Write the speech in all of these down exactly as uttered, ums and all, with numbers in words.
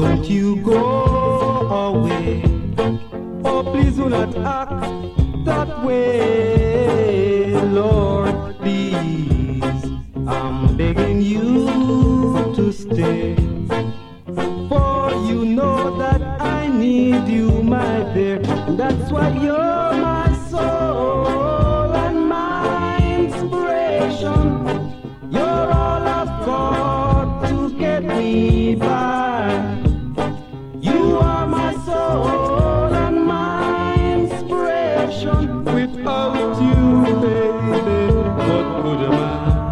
Don't you go away. Oh, please do not act that way, Lord, please. I'm begging you to stay. For you know that I need you, my dear. That's why you're my soul and my inspiration. You're all I've got to get me by. You are my soul and my inspiration. Without you, baby, what would am I?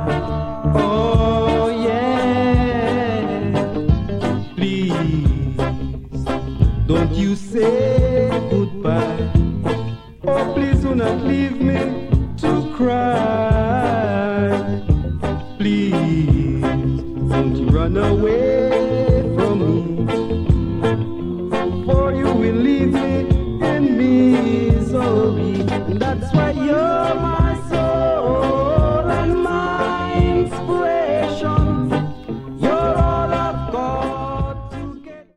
Oh yeah, please, don't you say goodbye. Oh, please do not leave me to cry.